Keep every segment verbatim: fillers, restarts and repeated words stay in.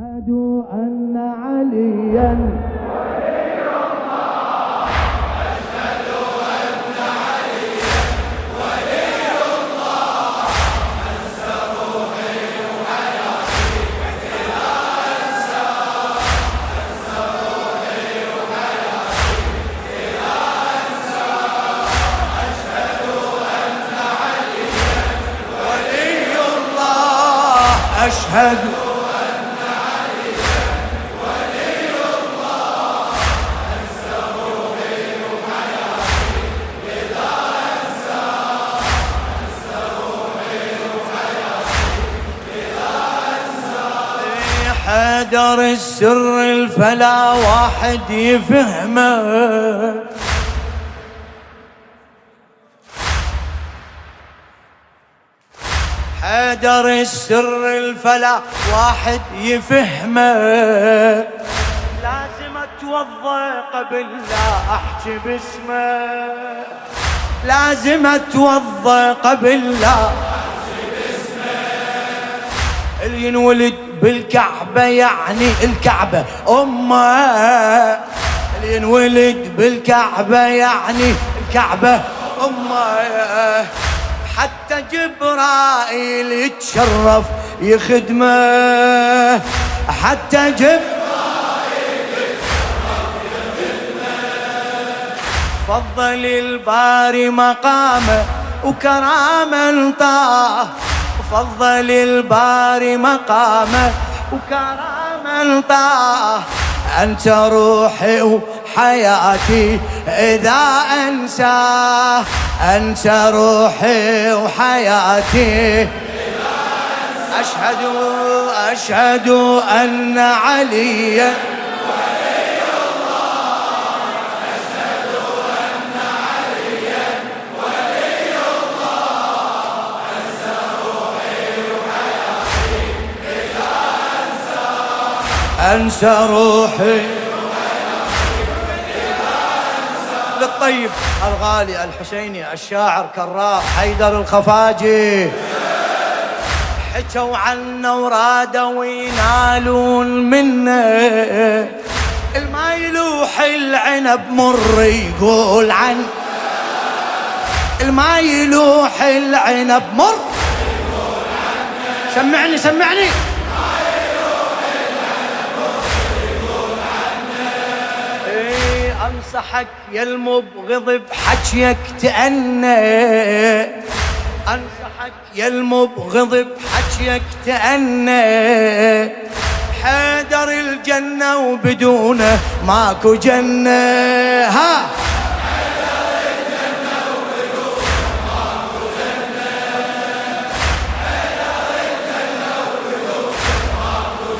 أشهد أن عليا ولي الله. أشهد أن عليا ولي الله. أنسى روحي وحياتي إذا أنسى. أنسى روحي وحياتي إذا أنسى. أشهد أن عليا ولي الله. أشهد حيدر السر الفلا واحد يفهمه. حيدر السر الفلا واحد يفهمه. لازم اتوضى قبل لا احكي باسمه. لازم اتوضى قبل لا احكي باسمه. اللي ينولد بالكعبة يعني الكعبة أمه. اللي ينولد بالكعبة يعني الكعبة أمه. حتى جبرائيل يتشرف يخدمه. حتى جبرائيل يتشرف يخدمه. فضل الباري مقامه وكرامه انطاه. فضل الباري مقامه وكرامه انطاه. أنت روحي وحياتي إذا أنساه. أنت روحي وحياتي إذا أنساه. أشهد أشهد أن عليا ولي الله. أشهد أن عليا ولي الله. أنسى روحي وحياتي إذا أنسى. أنسى روحي للطيب الغالي الحسيني الشاعر كرار حيدر الخفاجي. حكوا عنا ورادوا ينالون منه. الما يلوح العنب مر يقول عن. الما يلوح العنب مر يقول عنه. سمعني سمعني. أنصحك يا المبغض بحكيك تأنى. أنصحك يا المبغض بحكيك تأنى. حيدر الجنة وبدونه ماكو جنة. ها حيدر الجنة وبدونه ماكو جنة. حيدر الجنة وبدونه ماكو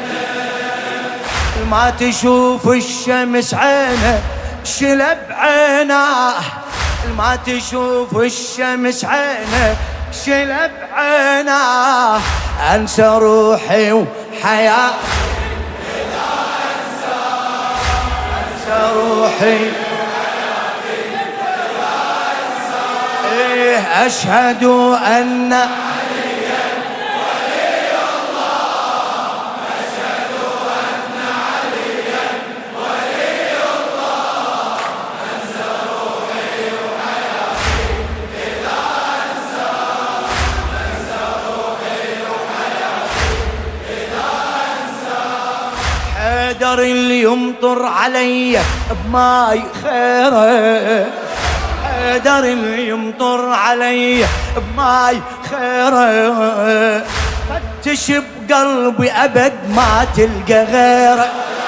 جنة. ما تشوف الشمس عينه شلب عيناه. ما تشوف الشمس عينه شلب عيناه. أنسى روحي وحياتي إذا أنسى. أنسى روحي وحياتي إذا أنسى. إيه أشهد أن عليا ولي الله. أشهد أن عليا ولي الله. أنسى روحي وحياتي إذا أنسى. أنسى روحي وحياتي إذا أنسى. حيدر اللي يمطر علي بماي خيره. حيدر اللي يمطر علي بماي خيره. فتش بقلبي أبد ما تلقى غيره.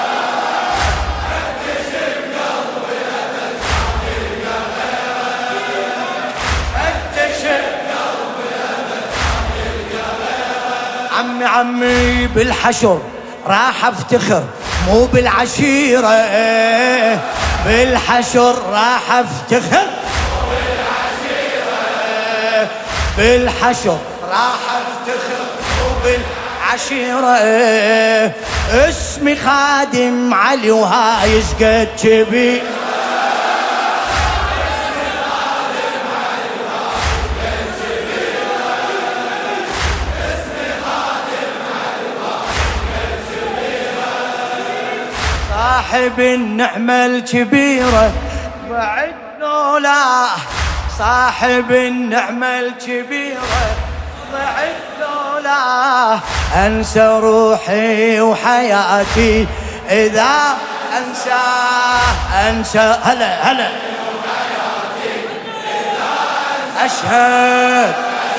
فتش بقلبي أبد ما تلقى غيره. فتش بقلبي أبد ما تلقى غيره. عمي عمي بالحشر راح افتخر مو بالعشيرة. بالحشر راح افتخر بالحشر راح افتخر وبالعشيرة. اسمي خادم علي وهاي شقد جبي. صاحب النعمة الكبيرة بعد لولا، صاحب النعمة الكبيرة بعد لولا، أنسى روحي وحياتي إذا أنساه، أنسى هلا هلا أشهد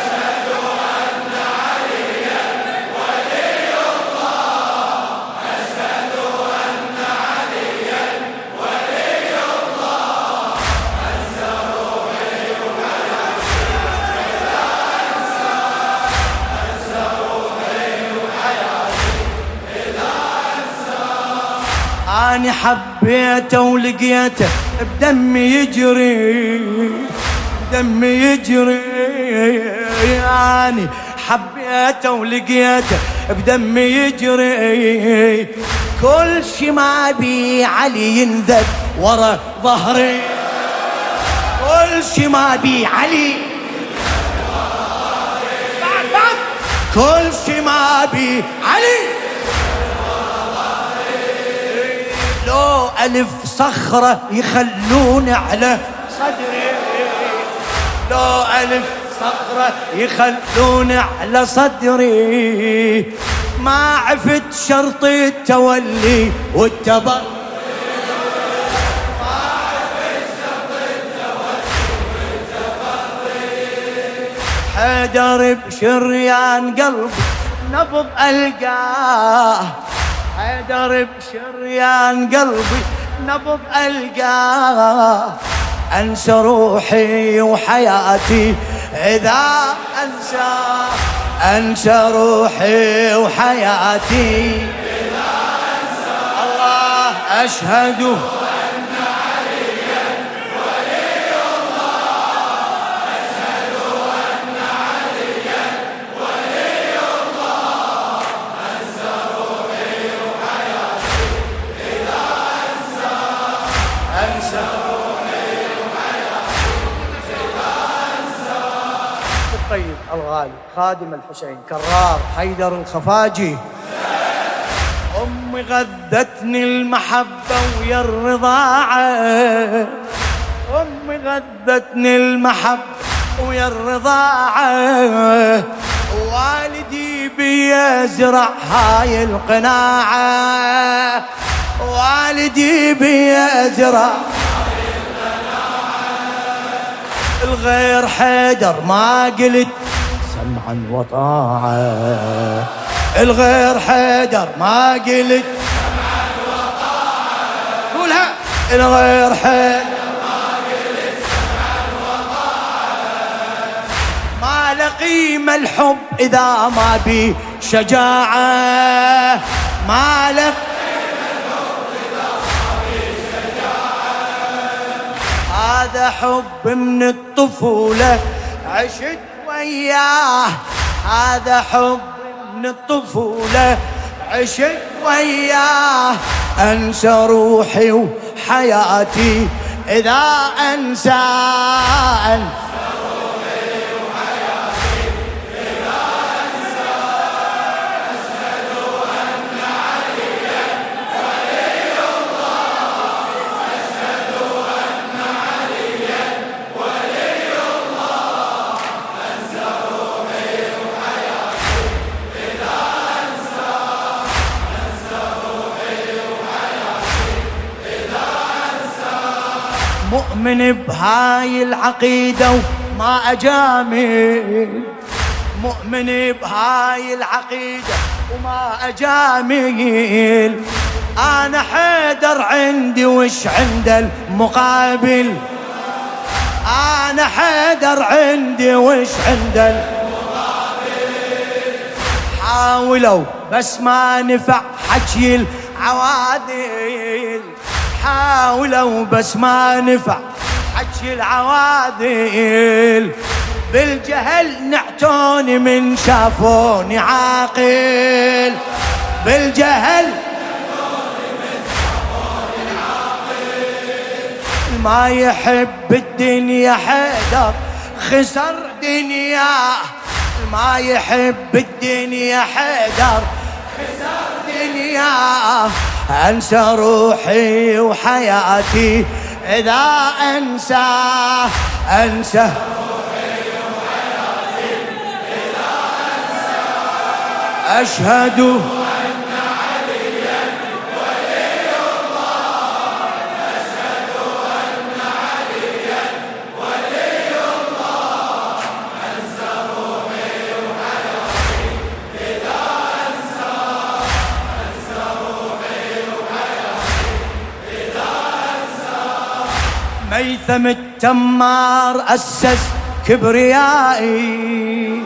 أنا حبيته ولقيته بدمي يجري، بدمي يجري، أنا حبيته ولقيته بدمي يجري، كل شي ما بي علي ينذب ورا ظهري، كل شي ما بي علي بعد بعد، كل شي ما بي علي، لو ألف صخرة يخلون على صدري، لو ألف صخرة يخلون على صدري، ما عفت شرط التولي والتبري، ما عفت شرط التولي والتبري، حيدر بشريان قلبي نبض ألقاه، حيدر بشريان قلبي نبض ألقاه، أنسى روحي وحياتي إذا أنسى، أنسى روحي وحياتي إذا أنسى، الله أشهد أن عليا ولي الله، أشهد أن عليا ولي الله، أنسى روحي وحياتي إذا أنسى، أنسى روحي وحياتي إذا أنسى. الطيب الغالي خادم الحسين كرار حيدر الخفاجي، أمي غذتني المحبة ويا الرضاعة، أمي غذتني المحبة ويا الرضاعة، والدي بيزرع هاي القناعة، والدي بيزرع هاي القناعة، الغير حيدر ما قلت سمعا وطاعة، الغير حيدر ما قلت سمعا وطاعة، قولها الغير حيدر ما قلت سمعا وطاعة، ما لقيمة الحب إذا ما بي شجاعة، ما لقيمة الحب إذا ما بي شجاعة، هذا حب من الطفولة عشت وياه، هذا حب من الطفولة عشت وياه، أنسى روحي وحياتي إذا أنسى، أنسى روحي وحياتي إذا أنسى، أشهد أن عليا ولي الله، أشهد أن عليا ولي الله، أنسى روحي وحياتي إذا أنسى، أنسى روحي وحياتي إذا أنسى. مؤمن بهاي العقيدة وما أجامل، مؤمن بهاي العقيدة وما أجامل، أنا حيدر عندي وش عند المقابل، أنا حيدر عندي وش عند المقابل، حاولوا بس ما نفع حكي العواذل، حاولوا بس ما نفع حكي العواذل، بالجهل نعتوني من شافوني عاقل، بالجهل نعتوني من شافوني عاقل، ما يحب الدنيا حيدر خسر دنياه، ما يحب الدنيا حيدر خسر دنياه، أنسى روحي وحياتي إذا أنساه أنسى روحي وحياتي إذا أنساه أشهد أن عليا ولي الله أشهد أن عليا ولي الله أنسى روحي وحياتي إذا أنساه أنسى روحي وحياتي إذا أنساه ميثم التمار أسس كبريائي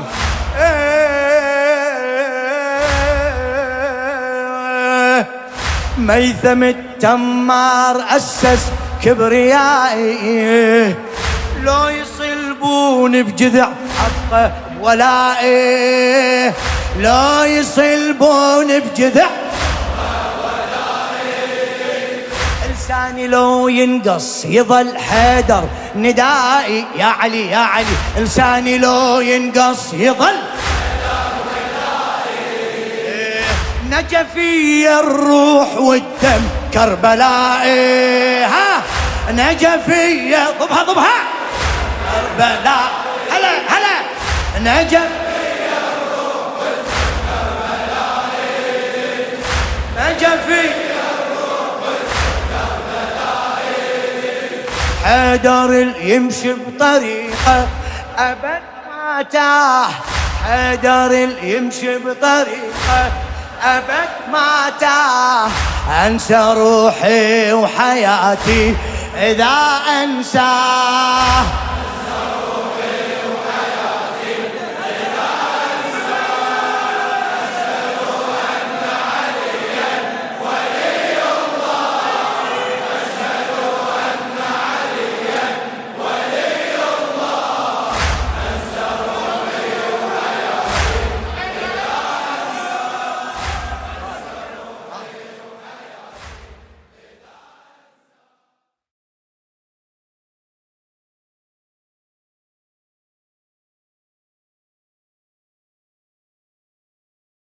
ميثم التمار أسس كبريائي لو يصلبون بجذع حقه ولائي لو يصلبون بجذع لساني لو ينقص يظل حيدر ندائي يا علي يا علي لساني لو ينقص يظل نجفي الروح والدم كربلائي ها نجفي ضبها ضبها كربلاء هلا هلا نجفي الروح والدم كربلائي نجفي الروح والدم كربلائي حيدر يمشي بطريقه ابد ما تاه حيدر يمشي بطريقه أبد ما تاه أنسى روحي وحياتي إذا أنساه